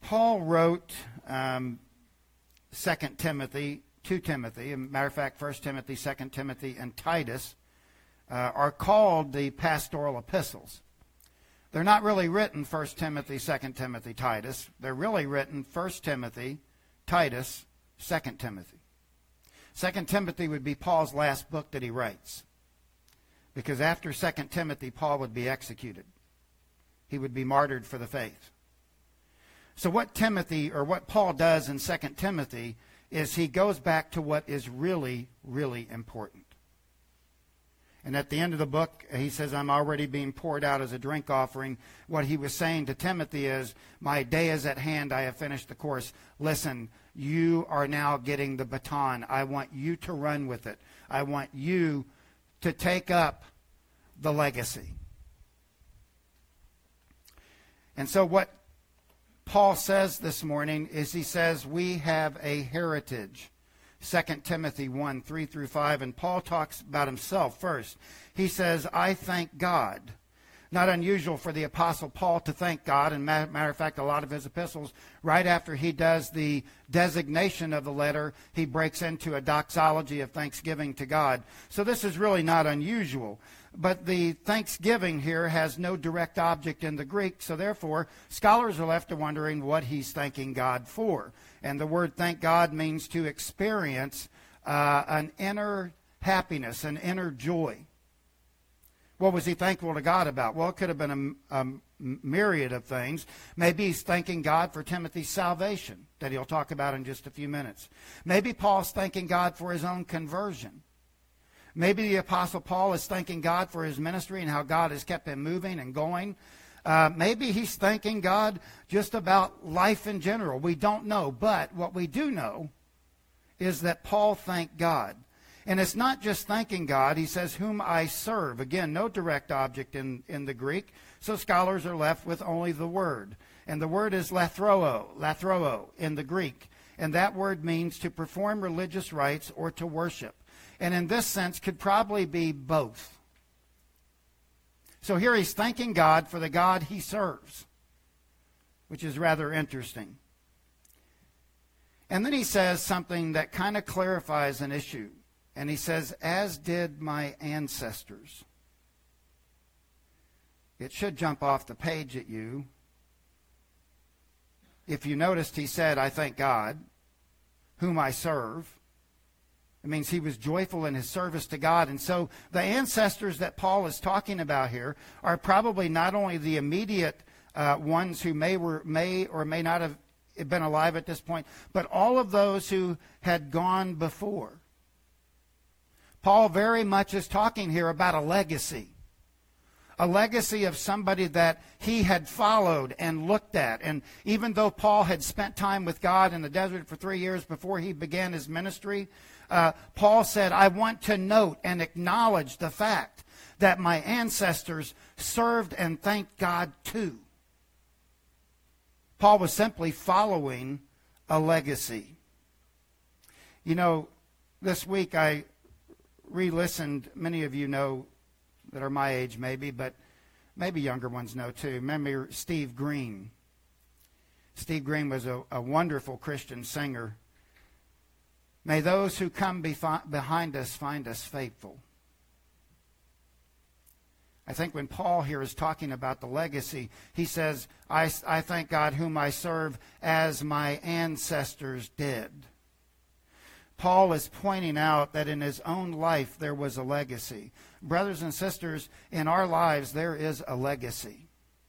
Paul wrote 2 Timothy, 2 Timothy, as a matter of fact, 1 Timothy, 2 Timothy, and Titus are called the pastoral epistles. They're not really written 1 Timothy, 2 Timothy, Titus. They're really written 1 Timothy, Titus, 2 Timothy. 2 Timothy would be Paul's last book that he writes. Because after 2 Timothy, Paul would be executed. He would be martyred for the faith. So what Paul does in 2 Timothy is he goes back to what is really, really important. And at the end of the book, he says, I'm already being poured out as a drink offering. What he was saying to Timothy is, my day is at hand. I have finished the course. Listen, you are now getting the baton. I want you to run with it. I want you to take up the legacy. And so what Paul says this morning is he says we have a heritage. 2 Timothy 1, 3 through 5, and Paul talks about himself first. He says, I thank God. Not unusual for the Apostle Paul to thank God. And matter of fact, a lot of his epistles, right after he does the designation of the letter, he breaks into a doxology of thanksgiving to God. So this is really not unusual. But the thanksgiving here has no direct object in the Greek, so therefore scholars are left to wondering what he's thanking God for. And the word thank God means to experience an inner happiness, an inner joy. What was he thankful to God about? Well, it could have been a myriad of things. Maybe he's thanking God for Timothy's salvation, that he'll talk about in just a few minutes. Maybe Paul's thanking God for his own conversion. Maybe the Apostle Paul is thanking God for his ministry and how God has kept him moving and going. Maybe he's thanking God just about life in general. We don't know. But what we do know is that Paul thanked God. And it's not just thanking God. He says, whom I serve. Again, no direct object in the Greek. So scholars are left with only the word. And the word is lathroo in the Greek. And that word means to perform religious rites or to worship. And in this sense could probably be both. So here he's thanking God for the God he serves, which is rather interesting. And then he says something that kind of clarifies an issue. And he says, as did my ancestors. It should jump off the page at you. If you noticed, he said, I thank God, whom I serve. It means he was joyful in his service to God. And so the ancestors that Paul is talking about here are probably not only the immediate ones who may or may not have been alive at this point, but all of those who had gone before. Paul very much is talking here about a legacy of somebody that he had followed and looked at. And even though Paul had spent time with God in the desert for 3 years before he began his ministry, Paul said, I want to note and acknowledge the fact that my ancestors served and thanked God too. Paul was simply following a legacy. You know, this week I re-listened, many of you know that are my age maybe, but maybe younger ones know too. Remember Steve Green. Steve Green was a wonderful Christian singer. May those who come behind us find us faithful. I think when Paul here is talking about the legacy, he says, I thank God whom I serve as my ancestors did. Paul is pointing out that in his own life there was a legacy. Brothers and sisters, in our lives there is a legacy.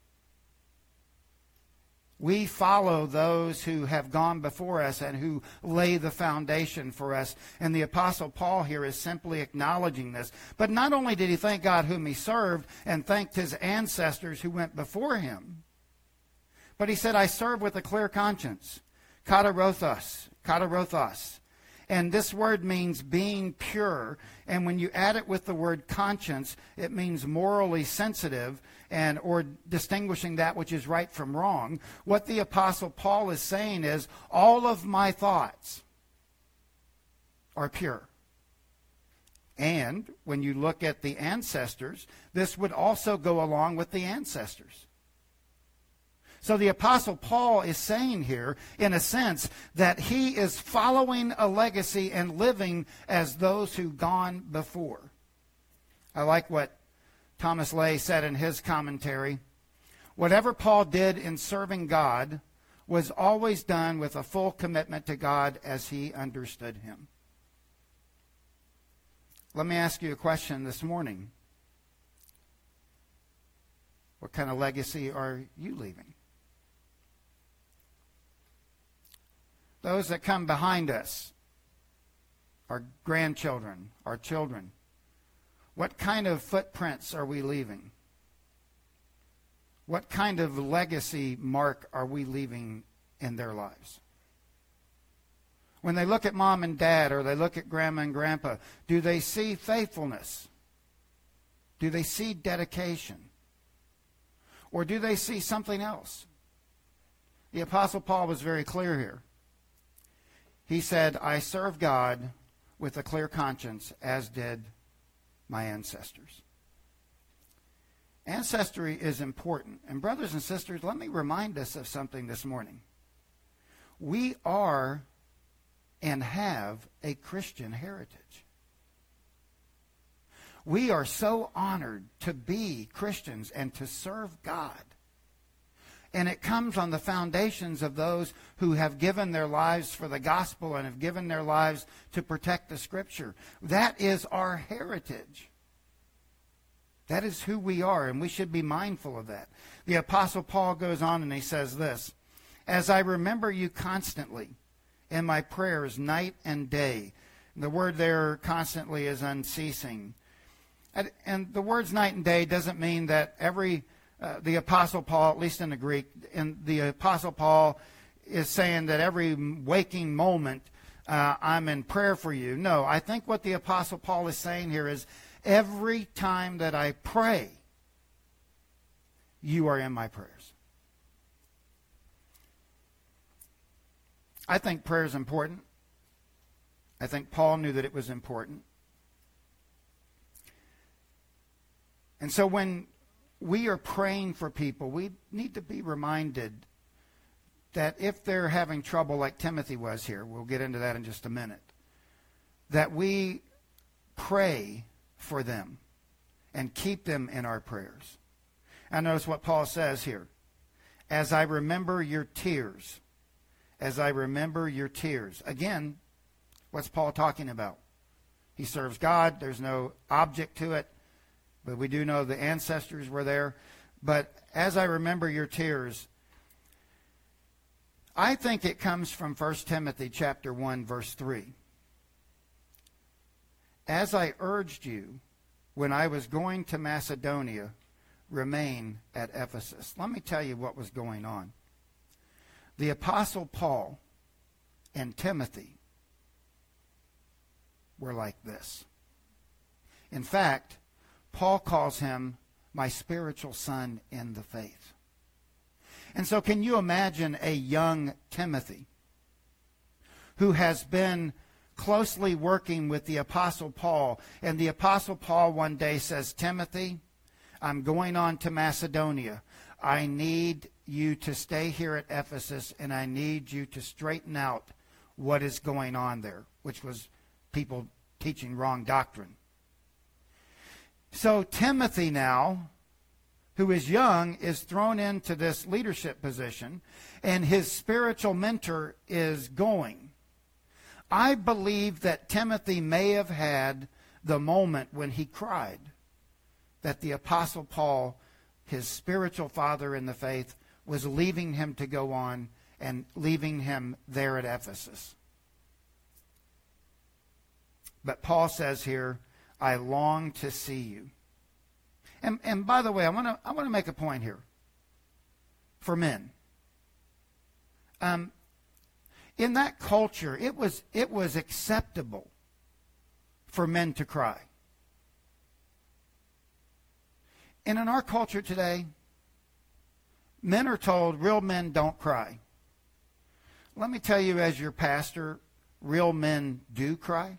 We follow those who have gone before us and who lay the foundation for us. And the Apostle Paul here is simply acknowledging this. But not only did he thank God whom he served and thanked his ancestors who went before him, but he said, I serve with a clear conscience. Katarothos. And this word means being pure. And when you add it with the word conscience, it means morally sensitive or distinguishing that which is right from wrong. What the Apostle Paul is saying is, all of my thoughts are pure. And when you look at the ancestors, this would also go along with the ancestors. So the Apostle Paul is saying here, in a sense, that he is following a legacy and living as those who've gone before. I like what Thomas Lay said in his commentary. Whatever Paul did in serving God was always done with a full commitment to God as he understood him. Let me ask you a question this morning. What kind of legacy are you leaving? Those that come behind us, our grandchildren, our children, what kind of footprints are we leaving? What kind of legacy mark are we leaving in their lives? When they look at mom and dad or they look at grandma and grandpa, do they see faithfulness? Do they see dedication? Or do they see something else? The Apostle Paul was very clear here. He said, I serve God with a clear conscience, as did my ancestors. Ancestry is important. And brothers and sisters, let me remind us of something this morning. We are and have a Christian heritage. We are so honored to be Christians and to serve God. And it comes on the foundations of those who have given their lives for the gospel and have given their lives to protect the Scripture. That is our heritage. That is who we are, and we should be mindful of that. The Apostle Paul goes on and he says this, as I remember you constantly in my prayers night and day. The word there constantly is unceasing. And the words night and day doesn't mean that the Apostle Paul, at least in the Greek, the Apostle Paul is saying that every waking moment I'm in prayer for you. No, I think what the Apostle Paul is saying here is every time that I pray, you are in my prayers. I think prayer is important. I think Paul knew that it was important. And so when we are praying for people, we need to be reminded that if they're having trouble like Timothy was here, we'll get into that in just a minute, that we pray for them and keep them in our prayers. And notice what Paul says here. As I remember your tears. As I remember your tears. Again, what's Paul talking about? He serves God. There's no object to it. But we do know the ancestors were there. But as I remember your tears, I think it comes from 1 Timothy chapter 1, verse 3. As I urged you when I was going to Macedonia, remain at Ephesus. Let me tell you what was going on. The Apostle Paul and Timothy were like this. In fact, Paul calls him my spiritual son in the faith. And so can you imagine a young Timothy who has been closely working with the Apostle Paul, and the Apostle Paul one day says, Timothy, I'm going on to Macedonia. I need you to stay here at Ephesus, and I need you to straighten out what is going on there, which was people teaching wrong doctrine. So Timothy now, who is young, is thrown into this leadership position, and his spiritual mentor is going. I believe that Timothy may have had the moment when he cried that the Apostle Paul, his spiritual father in the faith, was leaving him to go on and leaving him there at Ephesus. But Paul says here, I long to see you. And by the way, I want to make a point here for men. In that culture, it was acceptable for men to cry. And in our culture today, men are told real men don't cry. Let me tell you, as your pastor, real men do cry.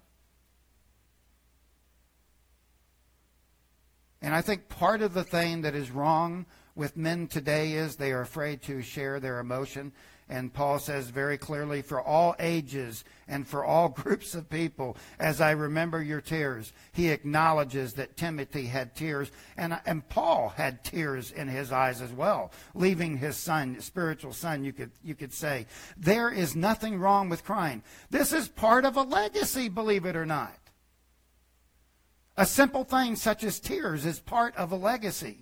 And I think part of the thing that is wrong with men today is they are afraid to share their emotion. And Paul says very clearly, for all ages and for all groups of people, as I remember your tears. He acknowledges that Timothy had tears, and Paul had tears in his eyes as well, leaving his son, spiritual son, you could say. There is nothing wrong with crying. This is part of a legacy, believe it or not. A simple thing such as tears is part of a legacy.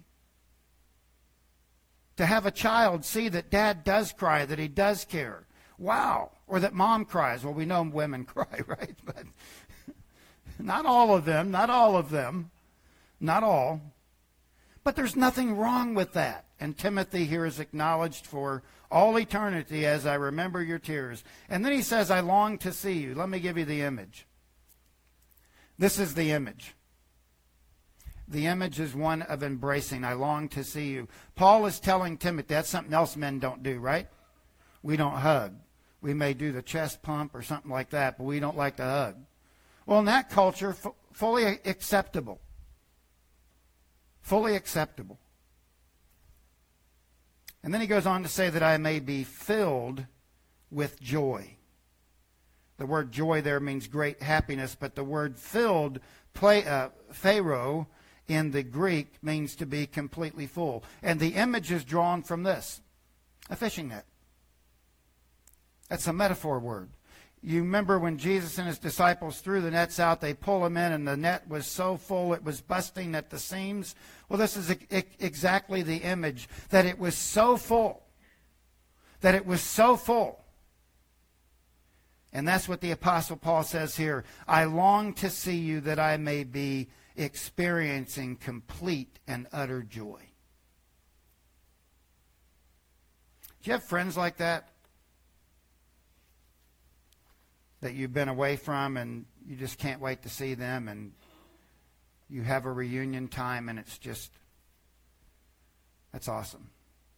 To have a child see that dad does cry, that he does care. Wow. Or that mom cries. Well, we know women cry, right? But not all of them. Not all. But there's nothing wrong with that. And Timothy here is acknowledged for all eternity as I remember your tears. And then he says, I long to see you. Let me give you the image. This is the image. The image is one of embracing. I long to see you. Paul is telling Timothy, that's something else men don't do, right? We don't hug. We may do the chest pump or something like that, but we don't like to hug. Well, in that culture, fully acceptable. Fully acceptable. And then he goes on to say that I may be filled with joy. The word joy there means great happiness, but the word filled, pharaoh, in the Greek means to be completely full. And the image is drawn from this, a fishing net. That's a metaphor word. You remember when Jesus and his disciples threw the nets out, they pull them in, and the net was so full it was busting at the seams. Well, this is exactly the image, that it was so full. That it was so full. And that's what the Apostle Paul says here. I long to see you that I may be experiencing complete and utter joy. Do you have friends like that? That you've been away from and you just can't wait to see them, and you have a reunion time and it's just, that's awesome.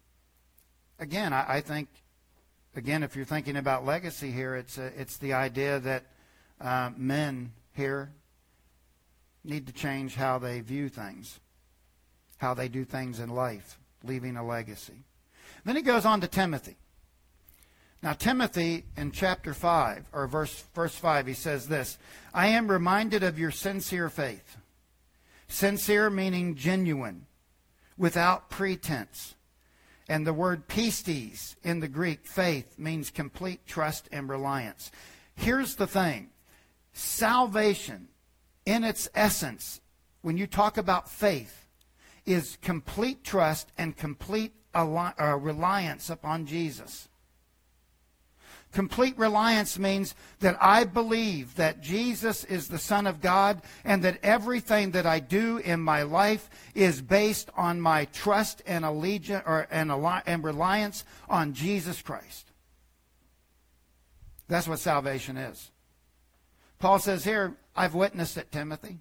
Again, I think, if you're thinking about legacy here, it's the idea that men here need to change how they view things, how they do things in life, leaving a legacy. Then he goes on to Timothy. Now, Timothy, in chapter 5, or verse 5, he says this, I am reminded of your sincere faith. Sincere meaning genuine, without pretense. And the word pistis in the Greek, faith, means complete trust and reliance. Here's the thing. Salvation, in its essence, when you talk about faith, is complete trust and complete reliance upon Jesus. Complete reliance means that I believe that Jesus is the Son of God and that everything that I do in my life is based on my trust and allegiance and reliance on Jesus Christ. That's what salvation is. Paul says here, I've witnessed it, Timothy.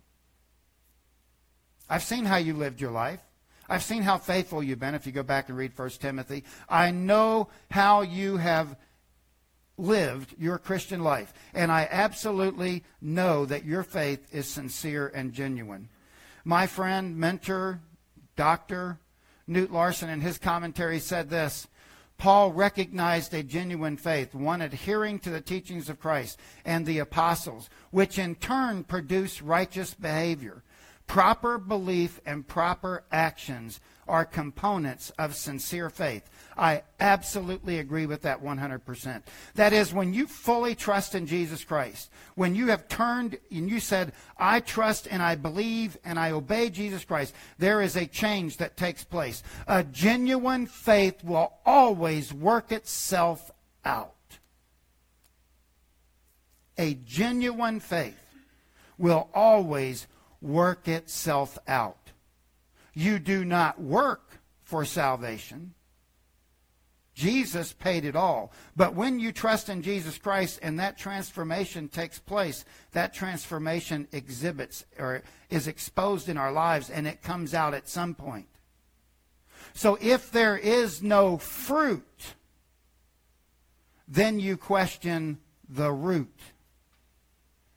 I've seen how you lived your life. I've seen how faithful you've been, if you go back and read 1 Timothy. I know how you have lived your Christian life. And I absolutely know that your faith is sincere and genuine. My friend, mentor, Dr. Newt Larson, in his commentary said this, Paul recognized a genuine faith, one adhering to the teachings of Christ and the apostles, which in turn produce righteous behavior. Proper belief and proper actions are components of sincere faith. I absolutely agree with that 100%. That is, when you fully trust in Jesus Christ, when you have turned and you said, I trust and I believe and I obey Jesus Christ, there is a change that takes place. A genuine faith will always work itself out. A genuine faith will always work itself out. You do not work for salvation. Jesus paid it all. But when you trust in Jesus Christ and that transformation takes place, that transformation exhibits or is exposed in our lives, and it comes out at some point. So if there is no fruit, then you question the root.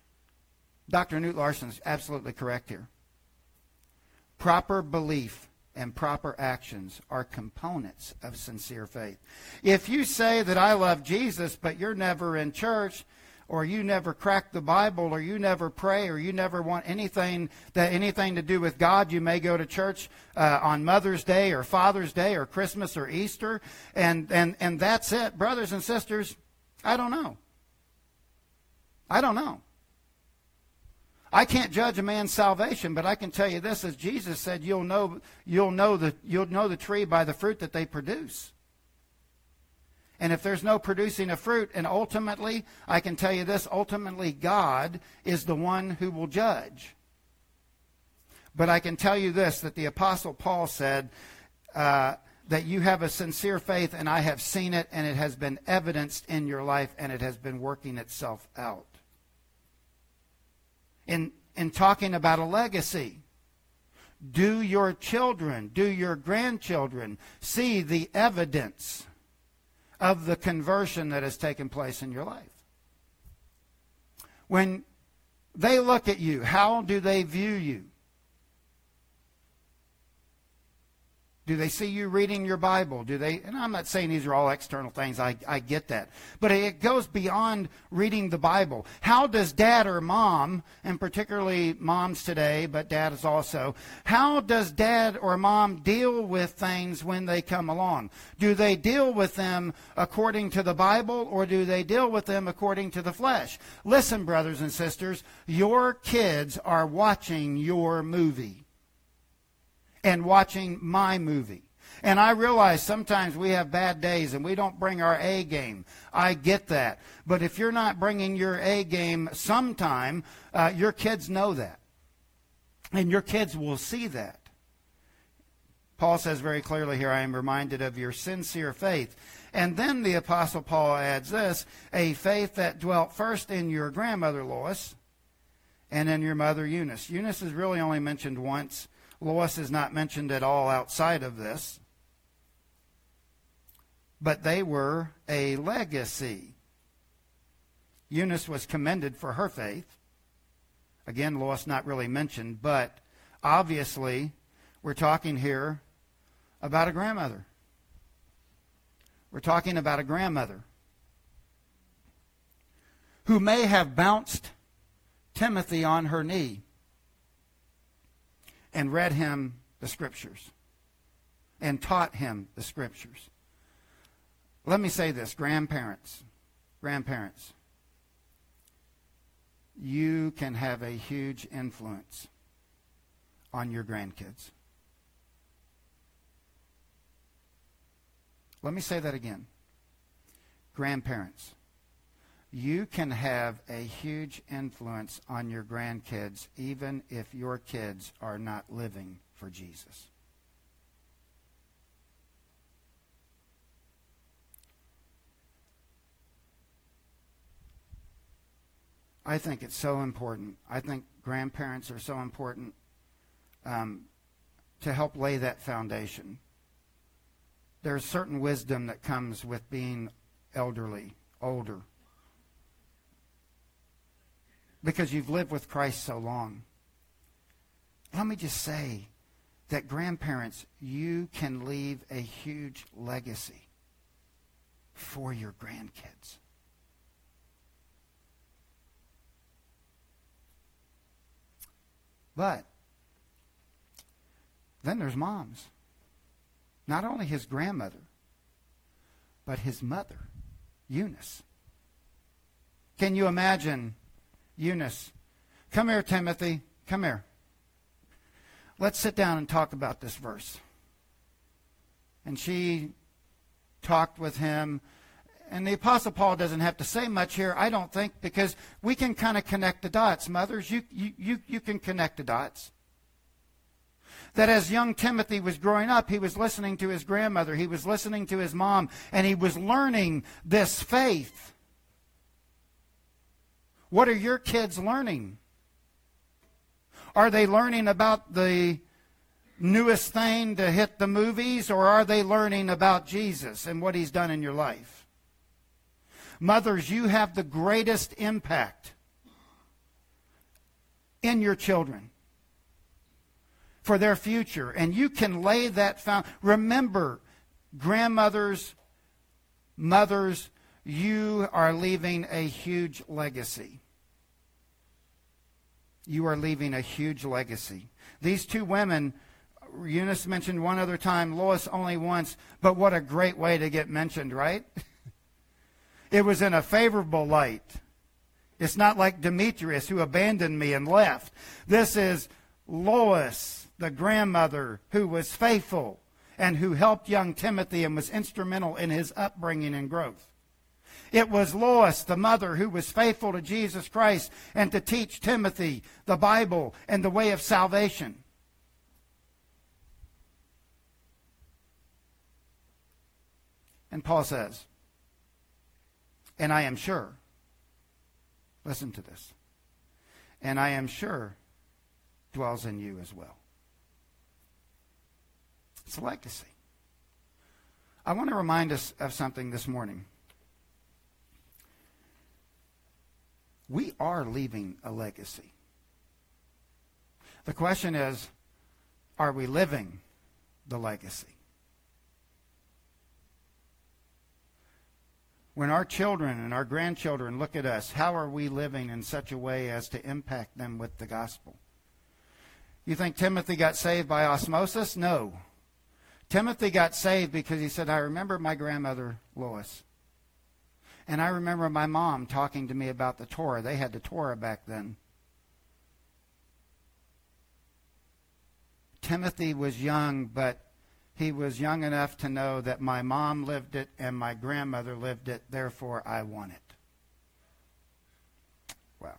Dr. Newt Larson is absolutely correct here. Proper belief and proper actions are components of sincere faith. If you say that I love Jesus, but you're never in church, or you never crack the Bible, or you never pray, or you never want anything to do with God, you may go to church on Mother's Day or Father's Day or Christmas or Easter, and that's it. Brothers and sisters, I don't know. I don't know. I can't judge a man's salvation, but I can tell you this: as Jesus said, you'll know the tree by the fruit that they produce. And if there's no producing of fruit, and ultimately, I can tell you this: ultimately, God is the one who will judge. But I can tell you this: that the Apostle Paul said that you have a sincere faith, and I have seen it, and it has been evidenced in your life, and it has been working itself out. In talking about a legacy, do your children, do your grandchildren see the evidence of the conversion that has taken place in your life? When they look at you, how do they view you? Do they see you reading your Bible? Do they? And I'm not saying these are all external things. I get that. But it goes beyond reading the Bible. How does dad or mom, and particularly moms today, but dads also, how does dad or mom deal with things when they come along? Do they deal with them according to the Bible, or do they deal with them according to the flesh? Listen, brothers and sisters, your kids are watching your movie and watching my movie. And I realize sometimes we have bad days and we don't bring our A game. I get that. But if you're not bringing your A game sometime, your kids know that. And your kids will see that. Paul says very clearly here, I am reminded of your sincere faith. And then the Apostle Paul adds this: a faith that dwelt first in your grandmother Lois and in your mother Eunice. Eunice is really only mentioned once. Lois is not mentioned at all outside of this. But they were a legacy. Eunice was commended for her faith. Again, Lois not really mentioned, but obviously we're talking here about a grandmother. We're talking about a grandmother who may have bounced Timothy on her knee and read him the Scriptures and taught him the Scriptures. Let me say this: grandparents, you can have a huge influence on your grandkids. Let me say that again. Grandparents, you can have a huge influence on your grandkids even if your kids are not living for Jesus. I think it's so important. I think grandparents are so important to help lay that foundation. There's certain wisdom that comes with being elderly, older, because you've lived with Christ so long. Let me just say that grandparents, you can leave a huge legacy for your grandkids. But then there's moms. Not only his grandmother, but his mother, Eunice. Can you imagine Eunice? Come here, Timothy. Come here. Let's sit down and talk about this verse. And she talked with him. And the Apostle Paul doesn't have to say much here, I don't think, because we can kind of connect the dots. Mothers, you can connect the dots. That as young Timothy was growing up, he was listening to his grandmother, he was listening to his mom, and he was learning this faith. What are your kids learning? Are they learning about the newest thing to hit the movies, or are they learning about Jesus and what he's done in your life? Mothers, you have the greatest impact in your children. for their future. And you can lay that foundation. Remember, grandmothers, mothers, you are leaving a huge legacy. You are leaving a huge legacy. These two women, Eunice mentioned one other time, Lois only once, but what a great way to get mentioned, right? It was in a favorable light. It's not like Demetrius who abandoned me and left. This is Lois, the grandmother who was faithful and who helped young Timothy and was instrumental in his upbringing and growth. It was Lois, the mother, who was faithful to Jesus Christ and to teach Timothy the Bible and the way of salvation. And Paul says, and I am sure, listen to this, and I am sure dwells in you as well. It's a legacy. I want to remind us of something this morning. We are leaving a legacy. The question is, are we living the legacy? When our children and our grandchildren look at us, how are we living in such a way as to impact them with the gospel? You think Timothy got saved by osmosis? No. Timothy got saved because he said, I remember my grandmother, Lois. And I remember my mom talking to me about the Torah. They had the Torah back then. Timothy was young, but he was young enough to know that my mom lived it and my grandmother lived it, therefore I want it. Wow.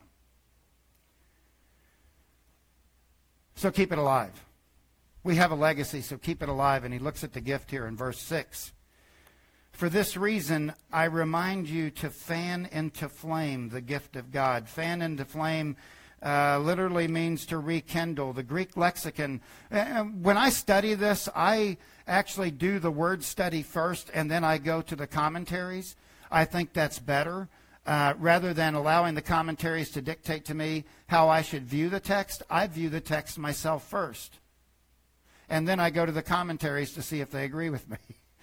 So keep it alive. We have a legacy, so keep it alive. And he looks at the gift here in verse 6. For this reason, I remind you to fan into flame the gift of God. Fan into flame literally means to rekindle. The Greek lexicon, when I study this, I actually do the word study first, and then I go to the commentaries. I think that's better. Rather than allowing the commentaries to dictate to me how I should view the text, I view the text myself first. And then I go to the commentaries to see if they agree with me.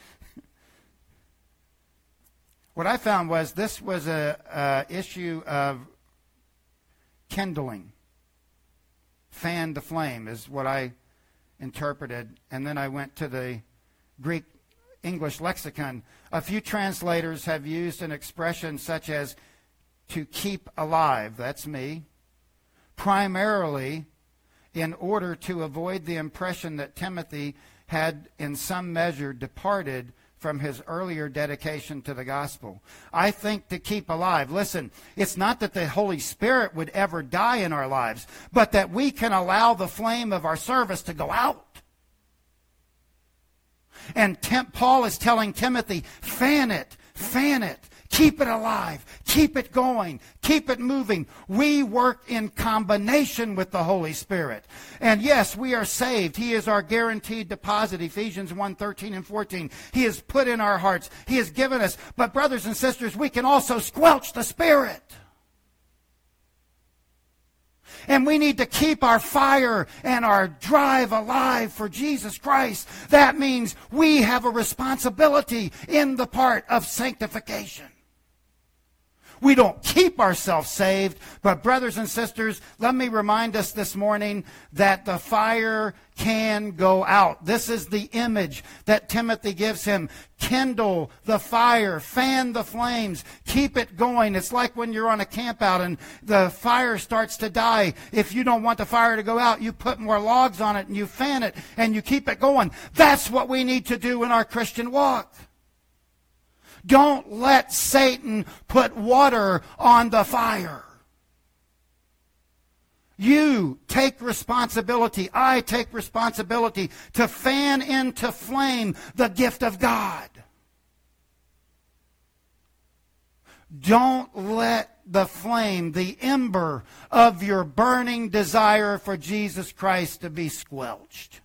What I found was this was a issue of kindling. Fan the flame is what I interpreted. And then I went to the Greek English lexicon. A few translators have used an expression such as to keep alive. That's me. Primarily in order to avoid the impression that Timothy had in some measure departed from his earlier dedication to the gospel. I think to keep alive. Listen, it's not that the Holy Spirit would ever die in our lives, but that we can allow the flame of our service to go out. And Paul is telling Timothy, fan it, keep it alive, keep it going, keep it moving. We work in combination with the Holy Spirit. And yes, we are saved. He is our guaranteed deposit, Ephesians 1:13 and 14. He has put in our hearts. He has given us. But brothers and sisters, we can also squelch the Spirit. And we need to keep our fire and our drive alive for Jesus Christ. That means we have a responsibility in the part of sanctification. We don't keep ourselves saved, but brothers and sisters, let me remind us this morning that the fire can go out. This is the image that Timothy gives him. Kindle the fire, fan the flames, keep it going. It's like when you're on a camp out and the fire starts to die. If you don't want the fire to go out, you put more logs on it and you fan it and you keep it going. That's what we need to do in our Christian walk. Don't let Satan put water on the fire. You take responsibility. I take responsibility to fan into flame the gift of God. Don't let the flame, the ember of your burning desire for Jesus Christ to be squelched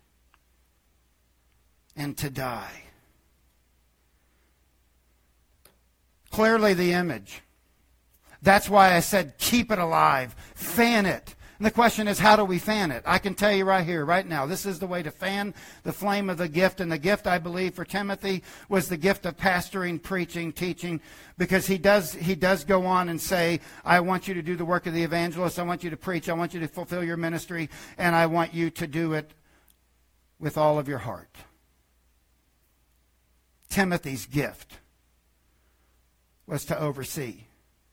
and to die. Clearly the image. That's why I said keep it alive. Fan it. And the question is, how do we fan it? I can tell you right here, right now, this is the way to fan the flame of the gift. And the gift, I believe, for Timothy was the gift of pastoring, preaching, teaching, because he does go on and say, I want you to do the work of the evangelist. I want you to preach. I want you to fulfill your ministry. And I want you to do it with all of your heart. Timothy's gift was to oversee.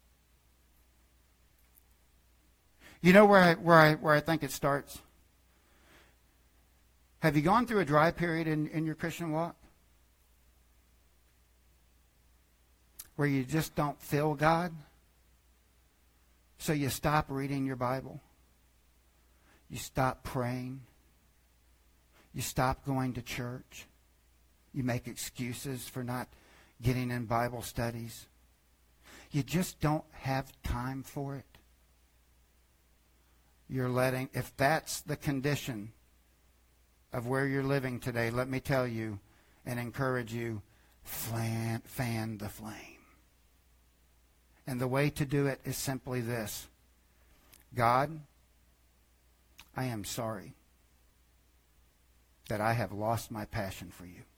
You know where I think it starts? Have you gone through a dry period in your Christian walk? Where you just don't feel God? So you stop reading your Bible. You stop praying. You stop going to church. You make excuses for not getting in Bible studies. You just don't have time for it. If that's the condition of where you're living today, let me tell you and encourage you, fan the flame. And the way to do it is simply this. God, I am sorry that I have lost my passion for you.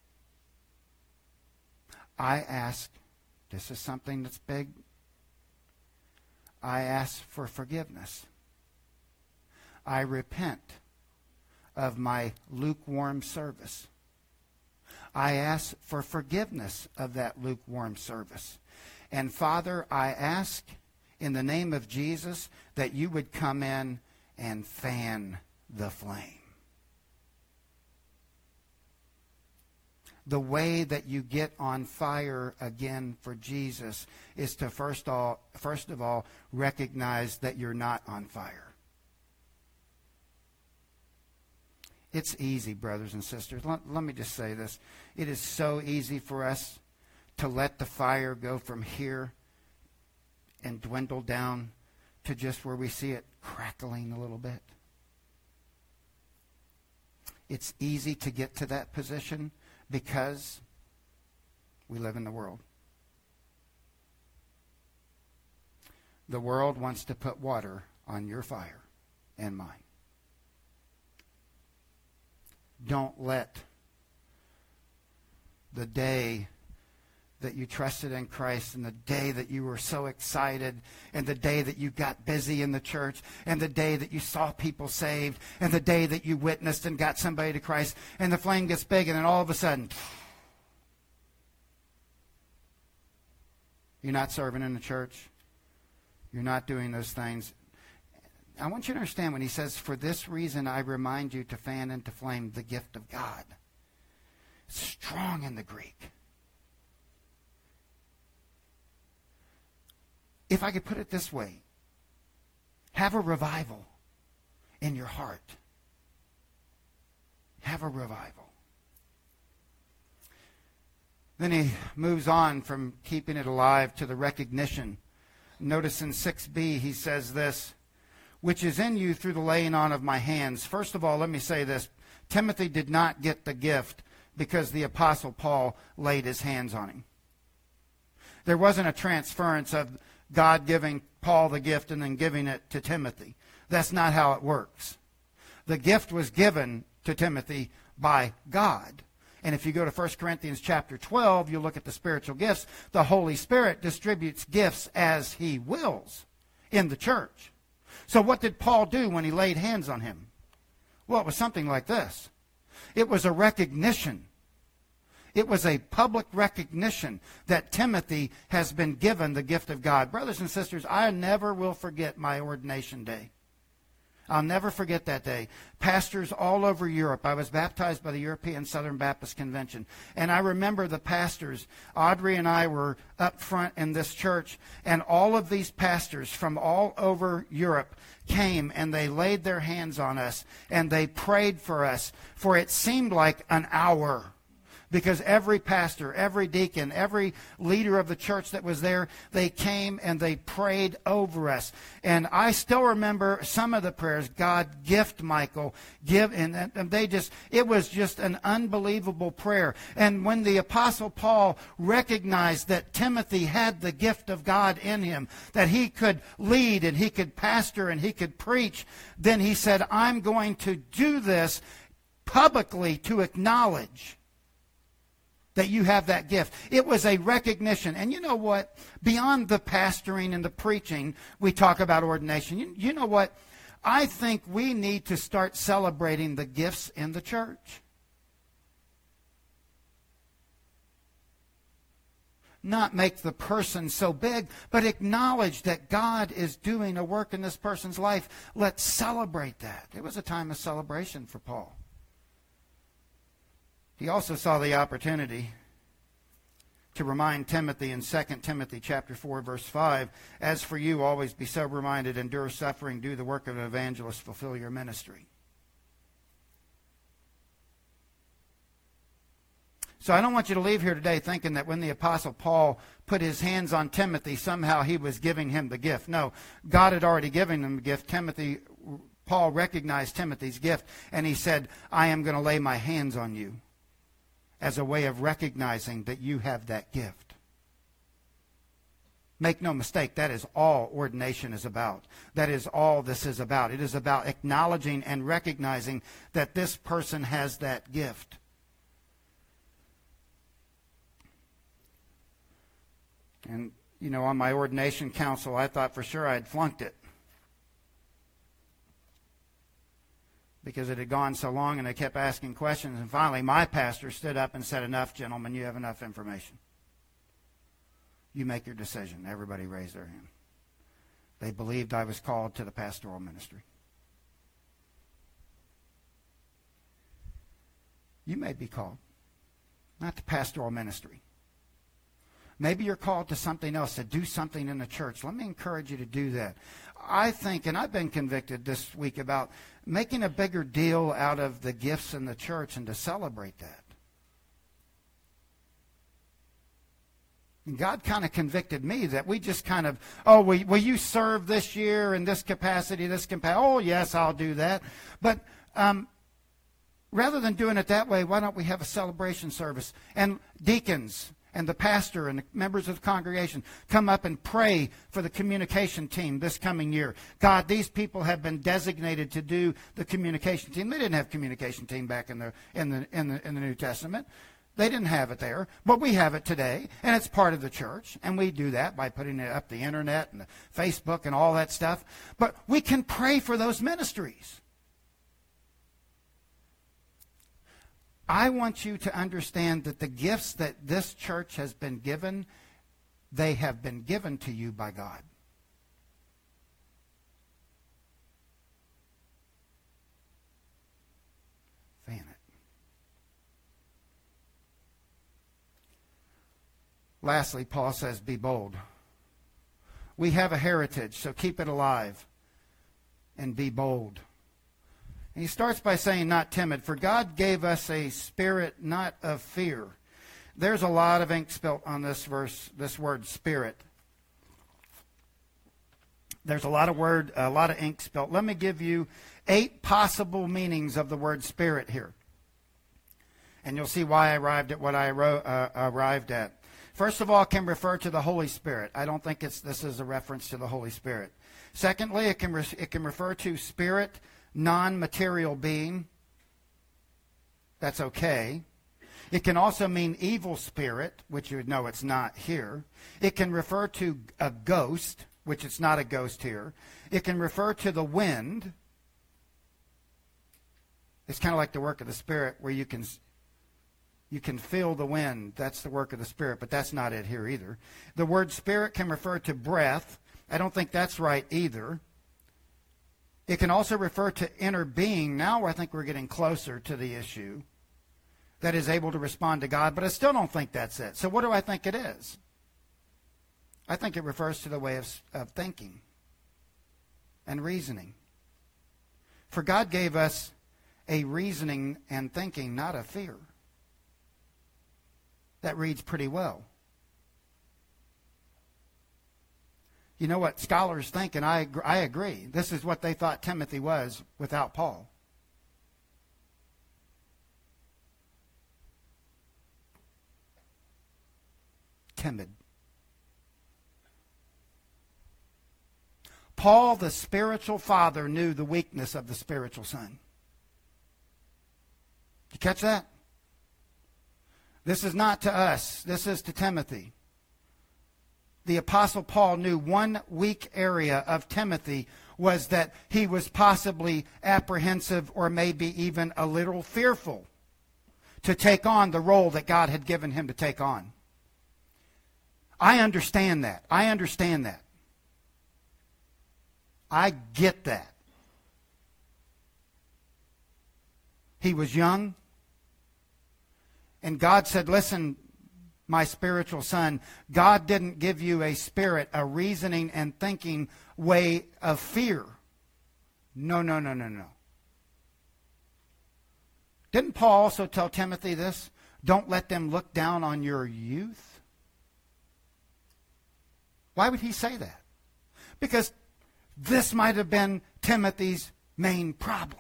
I ask, this is something that's big, I ask for forgiveness. I repent of my lukewarm service. I ask for forgiveness of that lukewarm service. And Father, I ask in the name of Jesus that you would come in and fan the flame. The way that you get on fire again for Jesus is to first of all recognize that you're not on fire. It's easy, brothers and sisters. Let me just say this. It is so easy for us to let the fire go from here and dwindle down to just where we see it crackling a little bit. It's easy to get to that position because we live in the world. The world wants to put water on your fire and mine. Don't let the day that you trusted in Christ and the day that you were so excited and the day that you got busy in the church and the day that you saw people saved and the day that you witnessed and got somebody to Christ and the flame gets big and then all of a sudden you're not serving in the church. You're not doing those things. I want you to understand when he says, for this reason I remind you to fan into flame the gift of God. It's strong in the Greek. If I could put it this way, have a revival in your heart. Have a revival. Then he moves on from keeping it alive to the recognition. Notice in 6b he says this, which is in you through the laying on of my hands. First of all, let me say this. Timothy did not get the gift because the Apostle Paul laid his hands on him. There wasn't a transference of God giving Paul the gift and then giving it to Timothy. That's not how it works. The gift was given to Timothy by God. And if you go to 1 Corinthians chapter 12, you look at the spiritual gifts. The Holy Spirit distributes gifts as he wills in the church. So what did Paul do when he laid hands on him? Well, it was something like this. It was a recognition. It was a public recognition that Timothy has been given the gift of God. Brothers and sisters, I never will forget my ordination day. I'll never forget that day. Pastors all over Europe. I was baptized by the European Southern Baptist Convention. And I remember the pastors, Audrey and I were up front in this church, and all of these pastors from all over Europe came and they laid their hands on us and they prayed for us for it seemed like an hour. Because every pastor, every deacon, every leader of the church that was there, they came and they prayed over us. And I still remember some of the prayers. God, gift Michael, give, and they just, it was just an unbelievable prayer. And when the Apostle Paul recognized that Timothy had the gift of God in him, that he could lead and he could pastor and he could preach, then he said, I'm going to do this publicly to acknowledge that you have that gift. It was a recognition. And you know what? Beyond the pastoring and the preaching, we talk about ordination. You know what? I think we need to start celebrating the gifts in the church. Not make the person so big, but acknowledge that God is doing a work in this person's life. Let's celebrate that. It was a time of celebration for Paul. He also saw the opportunity to remind Timothy in 2 Timothy chapter 4, verse 5, as for you, always be sober-minded, endure suffering, do the work of an evangelist, fulfill your ministry. So I don't want you to leave here today thinking that when the Apostle Paul put his hands on Timothy, somehow he was giving him the gift. No, God had already given him the gift. Paul recognized Timothy's gift, and he said, I am going to lay my hands on you as a way of recognizing that you have that gift. Make no mistake, that is all ordination is about. That is all this is about. It is about acknowledging and recognizing that this person has that gift. And, you know, on my ordination council, I thought for sure I'd flunked it. Because it had gone so long and they kept asking questions. And finally, my pastor stood up and said, enough, gentlemen, you have enough information. You make your decision. Everybody raised their hand. They believed I was called to the pastoral ministry. You may be called, not to pastoral ministry. Maybe you're called to something else, to do something in the church. Let me encourage you to do that. I think, and I've been convicted this week about making a bigger deal out of the gifts in the church and to celebrate that. And God kind of convicted me that we just kind of, oh, will you serve this year in this capacity, oh, yes, I'll do that. But rather than doing it that way, why don't we have a celebration service? And deacons and the pastor and the members of the congregation come up and pray for the communication team this coming year. God, these people have been designated to do the communication team. They didn't have communication team back in the New Testament. They didn't have it there, but we have it today, and it's part of the church, and we do that by putting it up the internet and the Facebook and all that stuff. But we can pray for those ministries. I want you to understand that the gifts that this church has been given, they have been given to you by God. Fan it. Lastly, Paul says, be bold. We have a heritage, so keep it alive and be bold. And he starts by saying, not timid, for God gave us a spirit not of fear. There's a lot of ink spilt on this verse, this word spirit. There's a lot of ink spilt. Let me give you 8 possible meanings of the word spirit here. And you'll see why I arrived at what I arrived at. First of all, it can refer to the Holy Spirit. I don't think this is a reference to the Holy Spirit. Secondly, it can refer to spirit, non-material being. That's okay. It can also mean evil spirit, which you would know it's not here. It can refer to a ghost, which it's not a ghost here. It can refer to the wind. It's kind of like the work of the Spirit where you can feel the wind. That's the work of the Spirit, but that's not it here either. The word spirit can refer to breath. I don't think that's right either. It can also refer to inner being. Now I think we're getting closer to the issue that is able to respond to God, but I still don't think that's it. So what do I think it is? I think it refers to the way of thinking and reasoning. For God gave us a reasoning and thinking, not a fear. that reads pretty well. You know what scholars think, and I agree. This is what they thought Timothy was without Paul. Timid. Paul, the spiritual father, knew the weakness of the spiritual son. Did you catch that? This is not to us. This is to Timothy. The Apostle Paul knew one weak area of Timothy was that he was possibly apprehensive or maybe even a little fearful to take on the role that God had given him to take on. I understand that. I understand that. I get that. He was young, and God said, listen, my spiritual son, God didn't give you a spirit, a reasoning and thinking way of fear. No. Didn't Paul also tell Timothy this? Don't let them look down on your youth. Why would he say that? Because this might have been Timothy's main problem.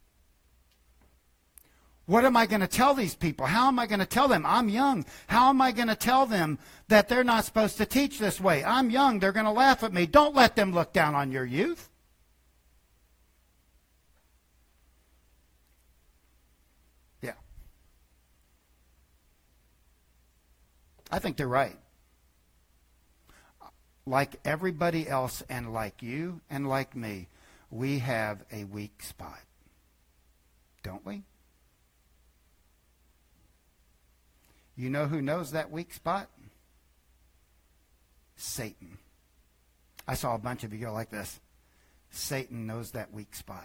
What am I going to tell these people? How am I going to tell them? I'm young. How am I going to tell them that they're not supposed to teach this way? I'm young. They're going to laugh at me. Don't let them look down on your youth. Yeah. I think they're right. Like everybody else and like you and like me, we have a weak spot. Don't we? You know who knows that weak spot? Satan. I saw a bunch of you go like this. Satan knows that weak spot.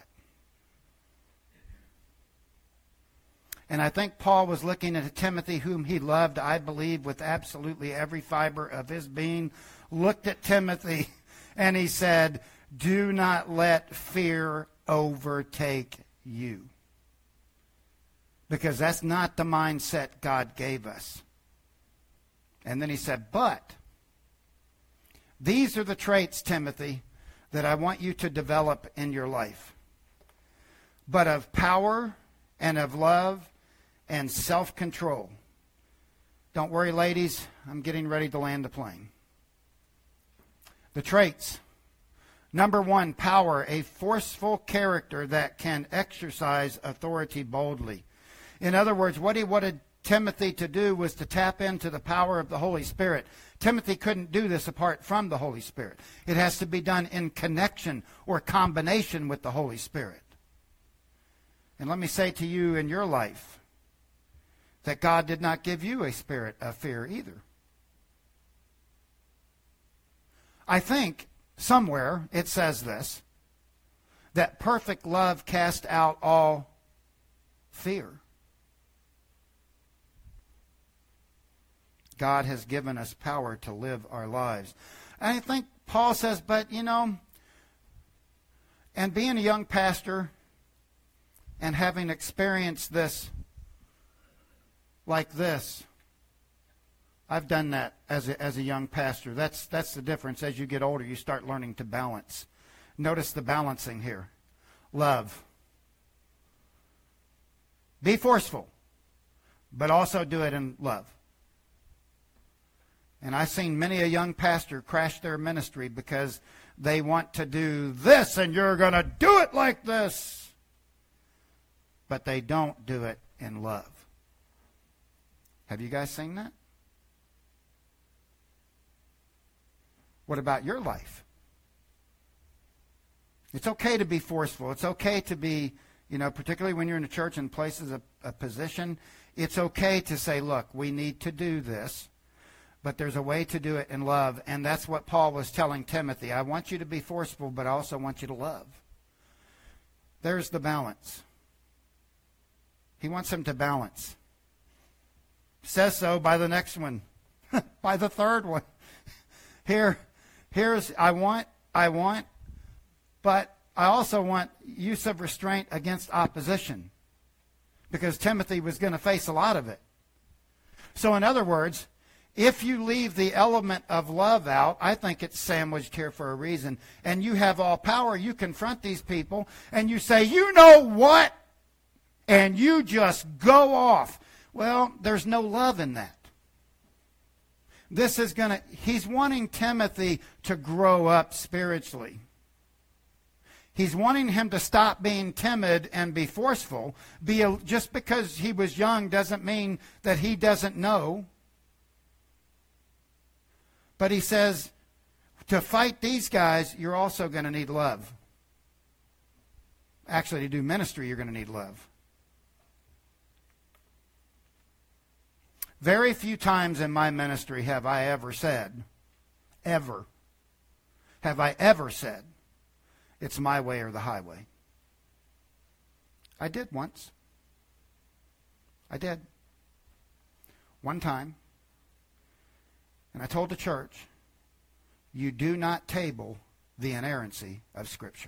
And I think Paul was looking at Timothy, whom he loved, I believe, with absolutely every fiber of his being, looked at Timothy, and he said, do not let fear overtake you. Because that's not the mindset God gave us. And then he said, but these are the traits, Timothy, that I want you to develop in your life. But of power and of love and self-control. Don't worry, ladies. I'm getting ready to land the plane. The traits. Number one, power, a forceful character that can exercise authority boldly. In other words, what he wanted Timothy to do was to tap into the power of the Holy Spirit. Timothy couldn't do this apart from the Holy Spirit. It has to be done in connection or combination with the Holy Spirit. And let me say to you in your life that God did not give you a spirit of fear either. I think somewhere it says this, that perfect love casts out all fear. God has given us power to live our lives. And I think Paul says, but and being a young pastor and having experienced this like this, I've done that as a young pastor. That's the difference. As you get older, you start learning to balance. Notice the balancing here. Love. Be forceful, but also do it in love. And I've seen many a young pastor crash their ministry because they want to do this and you're going to do it like this. But they don't do it in love. Have you guys seen that? What about your life? It's okay to be forceful. It's okay to be, particularly when you're in a church and places a position, it's okay to say, look, we need to do this. But there's a way to do it in love, and that's what Paul was telling Timothy. I want you to be forceful, but I also want you to love. There's the balance. He wants him to balance. Says so by the next one, by the third one. Here's I want, but I also want use of restraint against opposition, because Timothy was going to face a lot of it. So in other words, if you leave the element of love out, I think it's sandwiched here for a reason, and you have all power, you confront these people, and you say, you know what? And you just go off. Well, there's no love in that. He's wanting Timothy to grow up spiritually. He's wanting him to stop being timid and be forceful. Just because he was young doesn't mean that he doesn't know. But he says, to fight these guys, you're also going to need love. Actually, to do ministry, you're going to need love. Very few times in my ministry have I ever said, it's my way or the highway. I did once. I did. One time. And I told the church, you do not table the inerrancy of Scripture.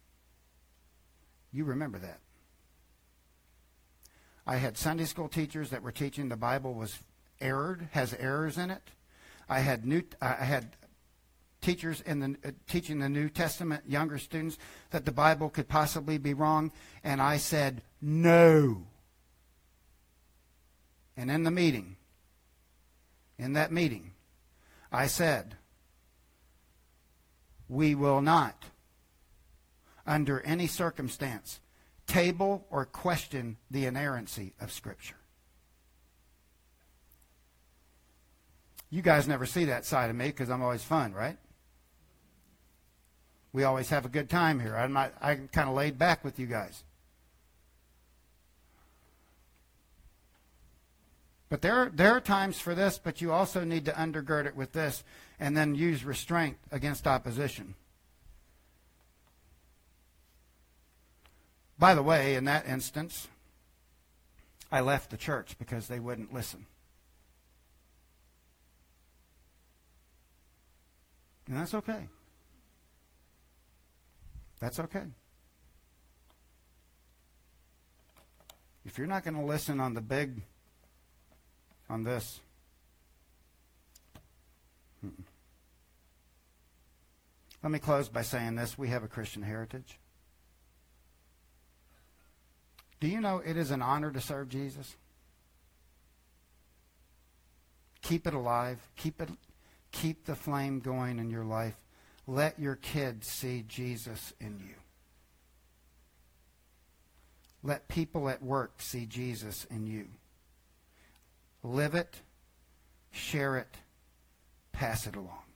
You remember that. I had Sunday school teachers that were teaching the Bible was has errors in it. I had teachers teaching the New Testament, younger students, that the Bible could possibly be wrong, and I said no. And in that meeting, I said, we will not, under any circumstance, table or question the inerrancy of Scripture. You guys never see that side of me because I'm always fun, right? We always have a good time here. I'm kind of laid back with you guys. But there are times for this, but you also need to undergird it with this and then use restraint against opposition. By the way, in that instance, I left the church because they wouldn't listen. And that's okay. That's okay. If you're not going to listen on this, let me close by saying this. We have a Christian heritage. Do you know it is an honor to serve Jesus? Keep it alive. Keep the flame going in your life. Let your kids see Jesus in you. Let people at work see Jesus in you. Live it, share it, pass it along.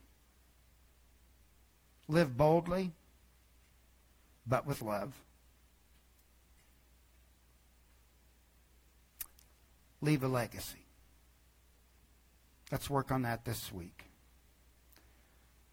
Live boldly, but with love. Leave a legacy. Let's work on that this week.